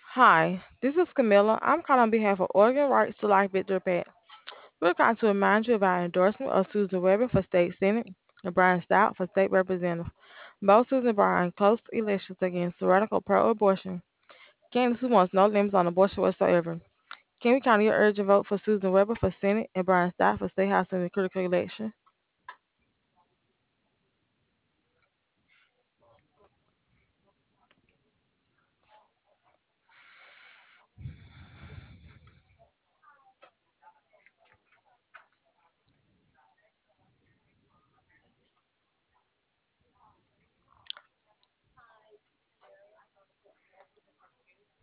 Hi, this is Camilla. I'm calling on behalf of Oregon Rights to Life Victory PAC. We're calling to remind you of our endorsement of Susan Weber for state senate and Brian Stout for state representative. Both Susan and Brian are in close elections against radical pro-abortion candidates who wants no limits on abortion whatsoever. Can we count your urgent vote for Susan Weber for Senate and Brian Stout for State House in the critical election?